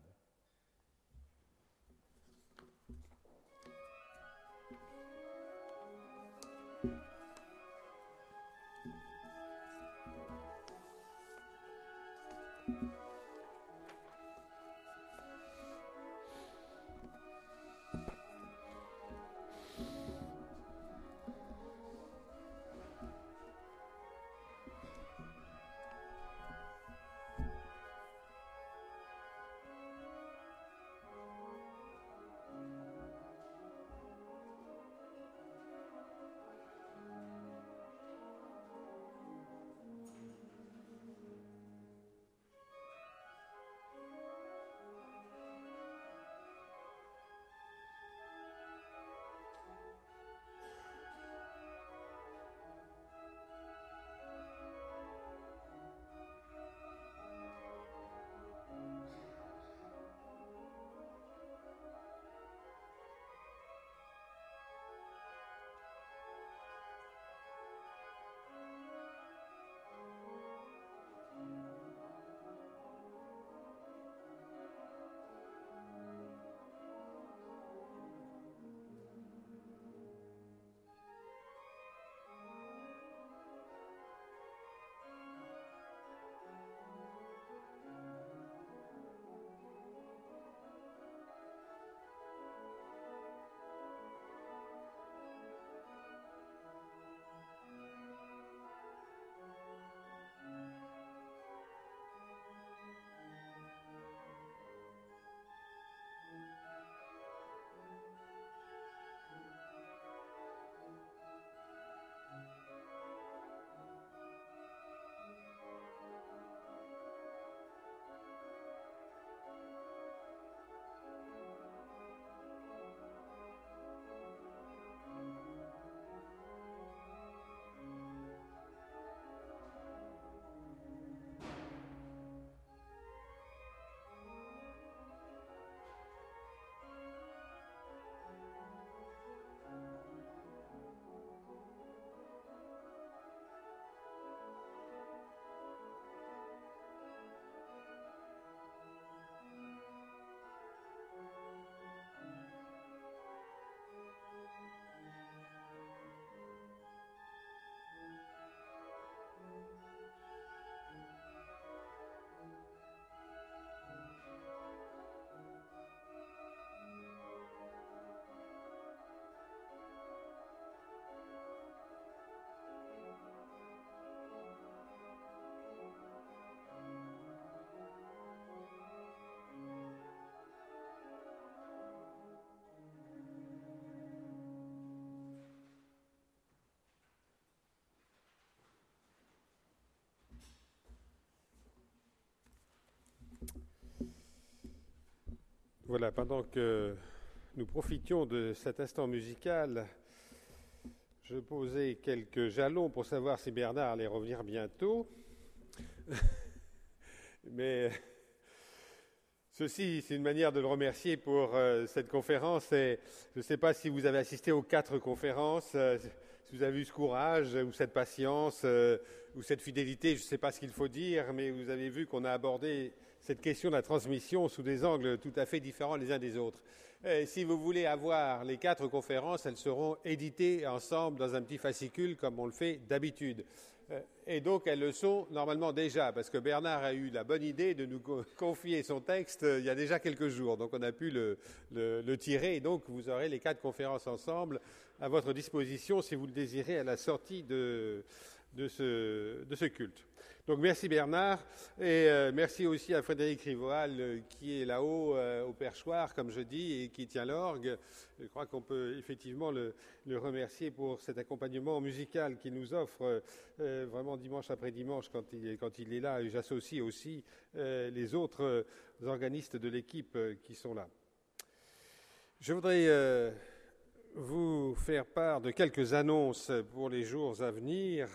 Voilà, pendant que nous profitions de cet instant musical, je posais quelques jalons pour savoir si Bernard allait revenir bientôt. Mais ceci, c'est une manière de le remercier pour euh, cette conférence. Et je ne sais pas si vous avez assisté aux quatre conférences, euh, si vous avez eu ce courage ou cette patience euh, ou cette fidélité, je ne sais pas ce qu'il faut dire, mais vous avez vu qu'on a abordé cette question de la transmission sous des angles tout à fait différents les uns des autres. Et si vous voulez avoir les quatre conférences, elles seront éditées ensemble dans un petit fascicule comme on le fait d'habitude. Et donc elles le sont normalement déjà, parce que Bernard a eu la bonne idée de nous confier son texte il y a déjà quelques jours. Donc on a pu le, le, le tirer, et donc vous aurez les quatre conférences ensemble à votre disposition si vous le désirez à la sortie de, de, ce, de ce culte. Donc merci Bernard, et euh, merci aussi à Frédéric Rivoal euh, qui est là-haut euh, au perchoir, comme je dis, et qui tient l'orgue. Je crois qu'on peut effectivement le, le remercier pour cet accompagnement musical qu'il nous offre euh, vraiment dimanche après dimanche quand il, quand il est là. Et j'associe aussi euh, les autres euh, organistes de l'équipe euh, qui sont là. Je voudrais euh, vous faire part de quelques annonces pour les jours à venir.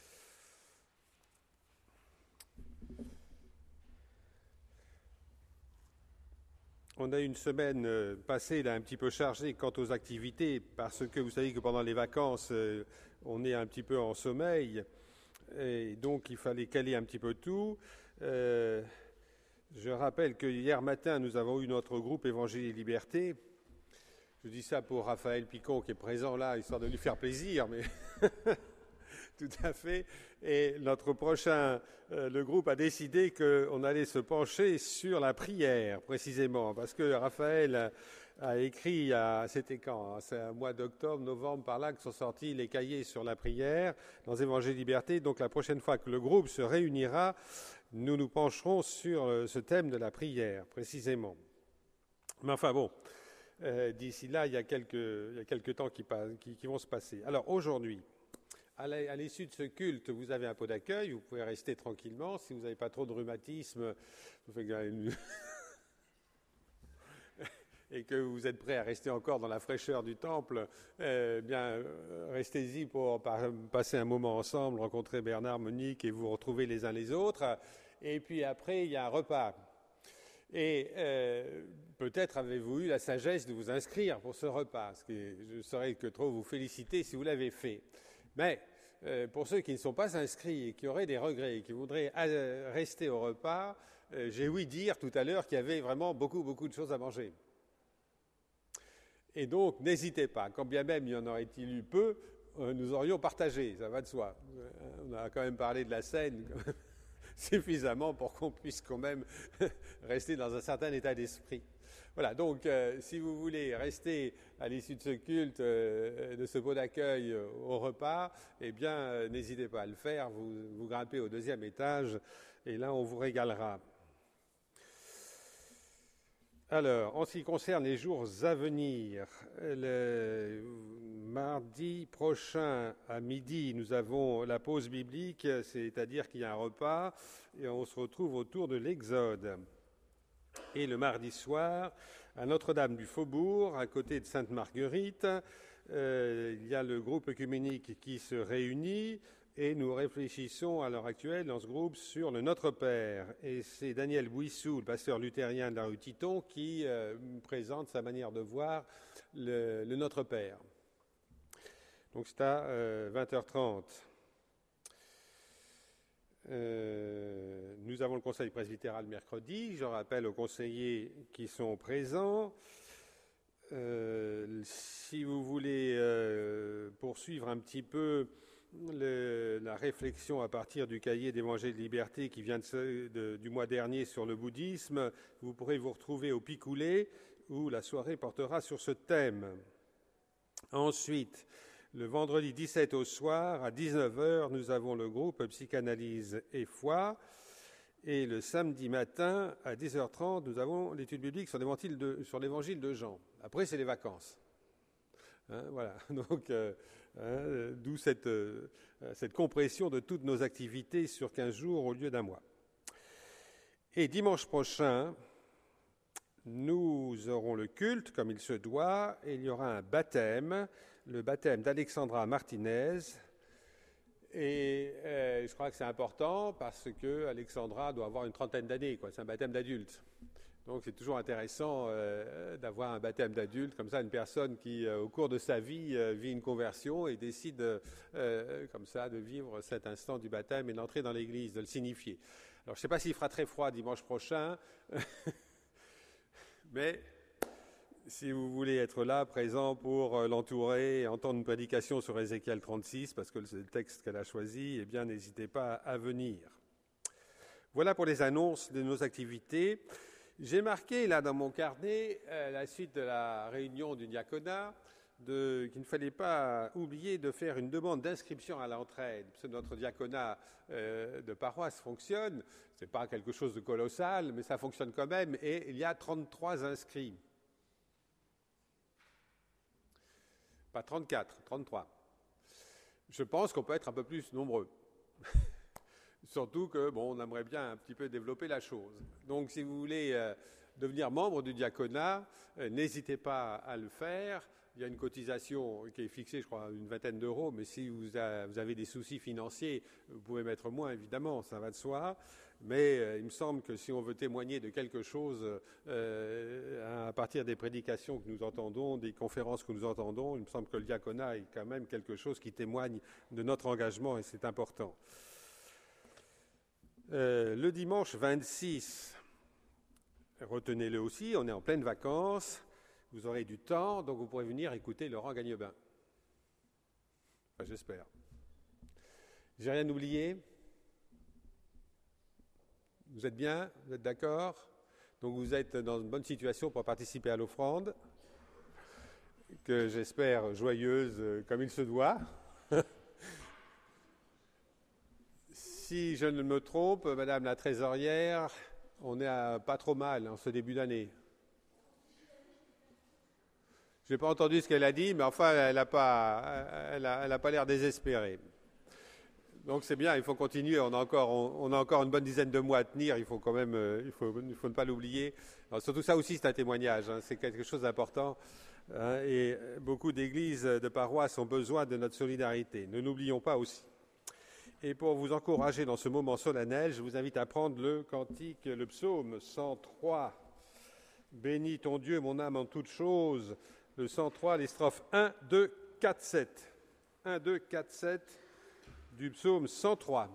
On a une semaine euh, passée là, un petit peu chargée quant aux activités, parce que vous savez que pendant les vacances, euh, on est un petit peu en sommeil, et donc il fallait caler un petit peu tout. Euh, je rappelle que hier matin, nous avons eu notre groupe Évangile et Liberté. Je dis ça pour Raphaël Picon qui est présent là, histoire de lui faire plaisir, mais... Tout à fait. Et notre prochain, euh, le groupe a décidé qu'on allait se pencher sur la prière, précisément, parce que Raphaël a, a écrit, à, c'était quand hein, c'est un mois d'octobre, novembre, par là, que sont sortis les cahiers sur la prière dans Évangile Liberté. Donc la prochaine fois que le groupe se réunira, nous nous pencherons sur euh, ce thème de la prière, précisément. Mais enfin bon, euh, d'ici là, il y a quelques, il y a quelques temps qui, qui, qui vont se passer. Alors aujourd'hui, à l'issue de ce culte, vous avez un pot d'accueil, vous pouvez rester tranquillement. Si vous n'avez pas trop de rhumatisme et que vous êtes prêt à rester encore dans la fraîcheur du temple, eh bien, restez-y pour passer un moment ensemble, rencontrer Bernard, Monique et vous retrouver les uns les autres. Et puis après, il y a un repas. Et euh, peut-être avez-vous eu la sagesse de vous inscrire pour ce repas, ce qui, je ne saurais que trop vous féliciter si vous l'avez fait. Mais euh, pour ceux qui ne sont pas inscrits et qui auraient des regrets et qui voudraient euh, rester au repas, euh, j'ai ouï dire tout à l'heure qu'il y avait vraiment beaucoup, beaucoup de choses à manger. Et donc, n'hésitez pas, quand bien même il y en aurait-il eu peu, euh, nous aurions partagé, ça va de soi. Euh, on a quand même parlé de la scène suffisamment pour qu'on puisse quand même rester dans un certain état d'esprit. Voilà, donc euh, si vous voulez rester à l'issue de ce culte, euh, de ce pot d'accueil euh, au repas, eh bien, euh, n'hésitez pas à le faire, vous, vous grimpez au deuxième étage et là, on vous régalera. Alors, en ce qui concerne les jours à venir, le mardi prochain à midi, nous avons la pause biblique, c'est-à-dire qu'il y a un repas et on se retrouve autour de l'Exode. Et le mardi soir, à Notre-Dame du Faubourg, à côté de Sainte-Marguerite, euh, il y a le groupe œcuménique qui se réunit et nous réfléchissons à l'heure actuelle dans ce groupe sur le Notre Père. Et c'est Daniel Bouissou, le pasteur luthérien de la rue Titon, qui euh, présente sa manière de voir le, le Notre Père. Donc c'est à euh, vingt heures trente. Euh, nous avons le conseil presbytéral mercredi. Je rappelle aux conseillers qui sont présents. Euh, si vous voulez euh, poursuivre un petit peu le, la réflexion à partir du cahier d'Évangile de Liberté qui vient de, de, du mois dernier sur le bouddhisme, vous pourrez vous retrouver au Picoulé où la soirée portera sur ce thème. Ensuite, le vendredi dix-sept au soir, à dix-neuf heures, nous avons le groupe Psychanalyse et Foi. Et le samedi matin, à dix heures trente, nous avons l'étude biblique sur l'évangile de, sur l'évangile de Jean. Après, c'est les vacances. Hein, voilà. Donc, euh, hein, d'où cette, euh, cette compression de toutes nos activités sur quinze jours au lieu d'un mois. Et dimanche prochain, nous aurons le culte comme il se doit et il y aura un baptême, le baptême d'Alexandra Martinez. Et euh, je crois que c'est important parce que Alexandra doit avoir une trentaine d'années, quoi. C'est un baptême d'adulte. Donc c'est toujours intéressant euh, d'avoir un baptême d'adulte, comme ça une personne qui, euh, au cours de sa vie, euh, vit une conversion et décide euh, comme ça de vivre cet instant du baptême et d'entrer dans l'Église, de le signifier. Alors je ne sais pas s'il fera très froid dimanche prochain, mais si vous voulez être là, présent pour l'entourer et entendre une prédication sur Ézéchiel trente-six, parce que c'est le texte qu'elle a choisi, eh bien n'hésitez pas à venir. Voilà pour les annonces de nos activités. J'ai marqué là dans mon carnet, à la suite de la réunion du diaconat, de, qu'il ne fallait pas oublier de faire une demande d'inscription à l'entraide. Parce que notre diaconat euh, de paroisse fonctionne, ce n'est pas quelque chose de colossal, mais ça fonctionne quand même, et il y a trente-trois inscrits. Pas trente-quatre, trente-trois. Je pense qu'on peut être un peu plus nombreux. Surtout que, bon, on aimerait bien un petit peu développer la chose. Donc, si vous voulez euh, devenir membre du diaconat, euh, n'hésitez pas à le faire. Il y a une cotisation qui est fixée, je crois, à une vingtaine d'euros, mais si vous, a, vous avez des soucis financiers, vous pouvez mettre moins, évidemment, ça va de soi. Mais euh, il me semble que si on veut témoigner de quelque chose euh, à partir des prédications que nous entendons, des conférences que nous entendons, il me semble que le diaconat est quand même quelque chose qui témoigne de notre engagement et c'est important. Euh, le dimanche vingt-six, retenez-le aussi, on est en pleine vacances, vous aurez du temps, donc vous pourrez venir écouter Laurent Gagnebin. Enfin, j'espère. J'ai rien oublié? Vous êtes bien? Vous êtes d'accord? Donc vous êtes dans une bonne situation pour participer à l'offrande, que j'espère joyeuse comme il se doit. Si je ne me trompe, Madame la trésorière, on est à pas trop mal en ce début d'année. Je n'ai pas entendu ce qu'elle a dit, mais enfin, elle n'a pas, elle a, elle a pas l'air désespérée. Donc c'est bien, il faut continuer. On a encore, on, on a encore une bonne dizaine de mois à tenir. Il faut quand même, euh, il faut, il faut ne pas l'oublier. Alors, surtout ça aussi, c'est un témoignage. Hein, c'est quelque chose d'important. Hein, et beaucoup d'églises, de paroisses ont besoin de notre solidarité. Ne l'oublions pas aussi. Et pour vous encourager dans ce moment solennel, je vous invite à prendre le cantique, le psaume cent trois. Bénis ton Dieu, mon âme en toutes choses. Le cent trois, les strophes un, deux, quatre, sept. un, deux, quatre, sept du psaume cent trois.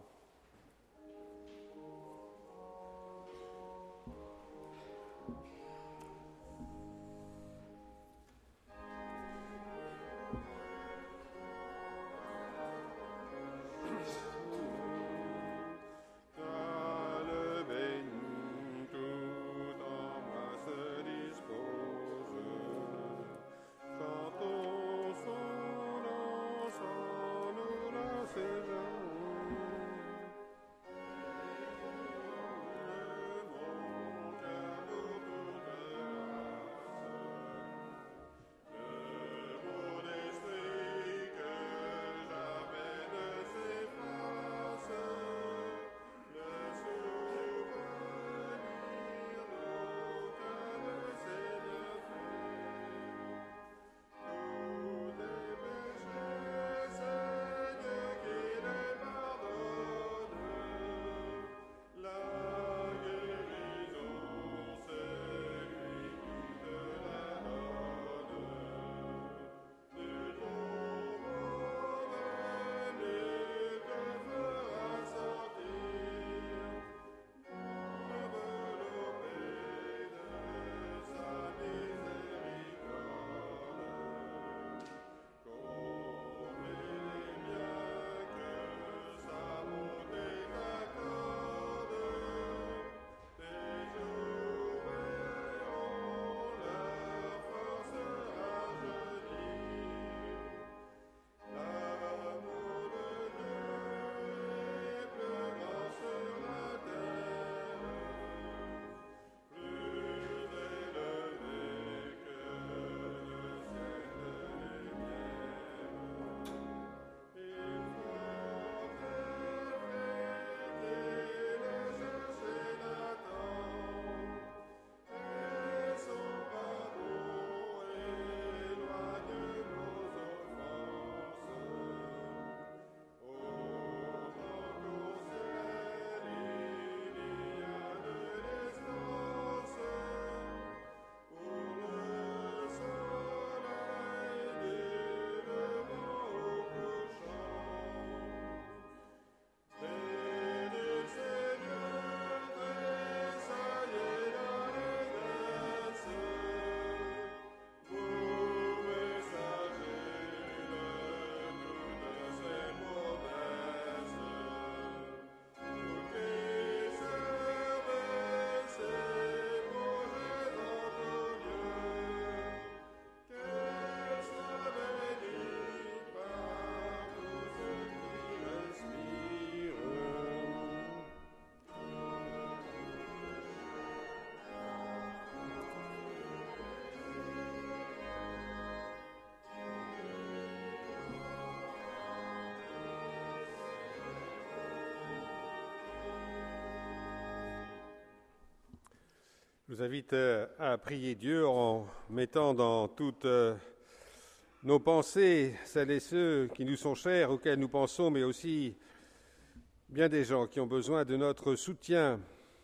Je vous invite à prier Dieu en mettant dans toutes nos pensées celles et ceux qui nous sont chers, auxquels nous pensons, mais aussi bien des gens qui ont besoin de notre soutien.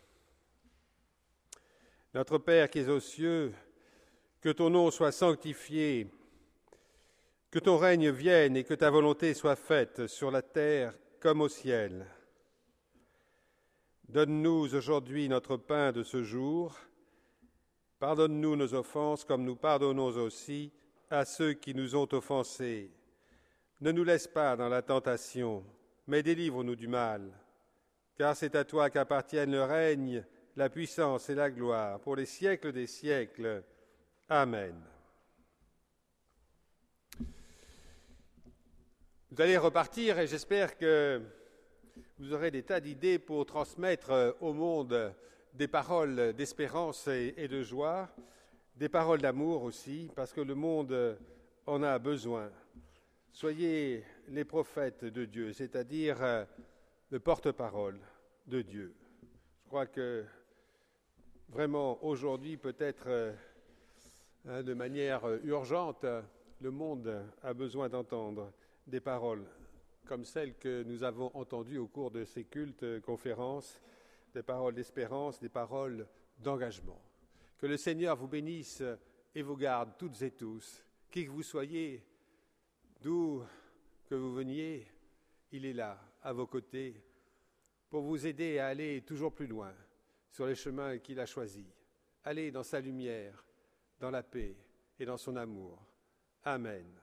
Notre Père qui es aux cieux, que ton nom soit sanctifié, que ton règne vienne et que ta volonté soit faite sur la terre comme au ciel. Donne-nous aujourd'hui notre pain de ce jour. Pardonne-nous nos offenses comme nous pardonnons aussi à ceux qui nous ont offensés. Ne nous laisse pas dans la tentation, mais délivre-nous du mal. Car c'est à toi qu'appartiennent le règne, la puissance et la gloire pour les siècles des siècles. Amen. Vous allez repartir et j'espère que vous aurez des tas d'idées pour transmettre au monde des paroles d'espérance et, et de joie, des paroles d'amour aussi, parce que le monde en a besoin. Soyez les prophètes de Dieu, c'est-à-dire le porte-parole de Dieu. Je crois que vraiment aujourd'hui, peut-être hein, de manière urgente, le monde a besoin d'entendre des paroles comme celles que nous avons entendues au cours de ces cultes, conférences, des paroles d'espérance, des paroles d'engagement. Que le Seigneur vous bénisse et vous garde toutes et tous. Qui que vous soyez, d'où que vous veniez, il est là, à vos côtés, pour vous aider à aller toujours plus loin sur les chemins qu'il a choisis. Allez dans sa lumière, dans la paix et dans son amour. Amen.